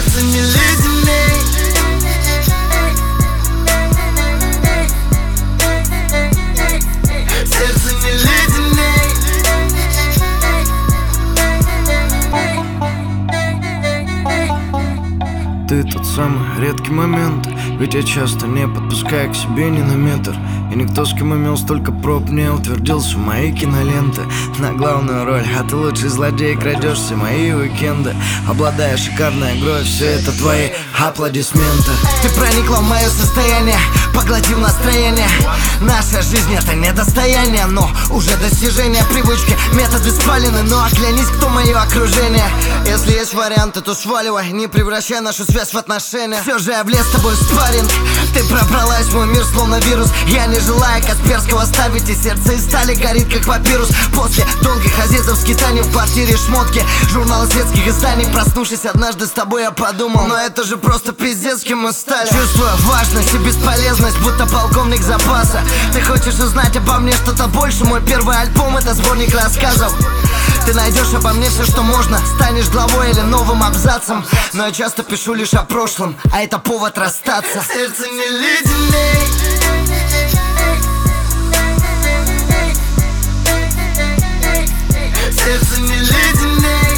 Сердце не леденей. Сердце не леденей. Ты тот самый редкий момент, ведь я часто не подпускаю к себе ни на метр. И никто, с кем имел столько проб, не утвердился в моей киноленты на главную роль. А ты лучший злодей, крадешь все мои уикенды, обладая шикарной игрой, все это твои аплодисменты. Ты проникла в мое состояние, поглотив настроение. Наша жизнь это не достояние, но уже достижение. Привычки, методы спалены, но оглянись, кто мое окружение. Если есть варианты, то сваливай, не превращай нашу связь в отношения. Все же я влез с тобой в спарринг. Ты пробралась в мой мир словно вирус. Я не желаю Касперского ставить, и сердце из стали горит как папирус. После долгих азизов скитаний в квартире шмотки, журналы светских изданий. Проснувшись однажды с тобой, я подумал, но это же просто пиздец, кем мы стали. Чувствую важность и бесполезность, будто полковник запаса. Ты хочешь узнать обо мне что-то больше? Мой первый альбом это сборник рассказов. Ты найдешь обо мне все, что можно, станешь главой или новым абзацем. Но я часто пишу лишь о прошлом, а это повод расстаться. Сердце не леденей. Сердце не леденей.